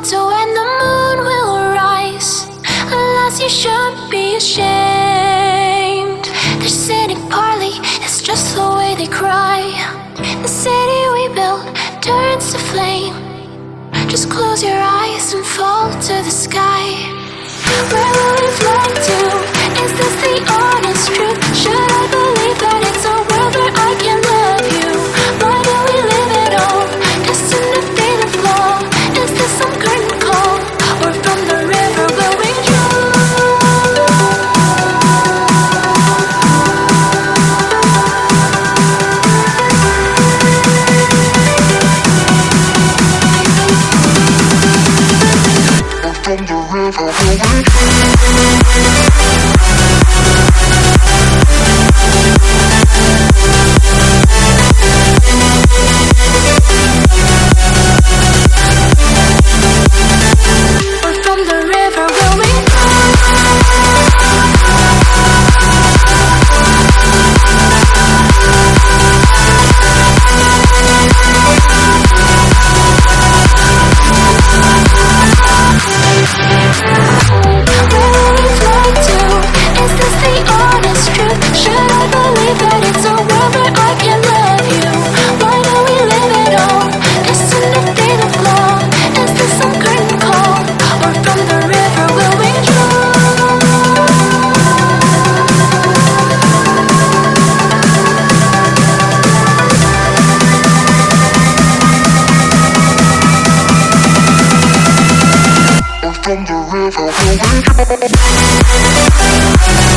to when the moon will rise. Alas, you should be ashamed. Their cynic parley is just the way they cry. The city we built turns to flame. Just close your eyes and fall to the sky. Where will we fly to? Is this the honest truth? Should I believe that it's a world where I can love you? Why do we live at all? Destined to fade and fall. Is this some curtain call? Or from the river will we from the river will we from the river will we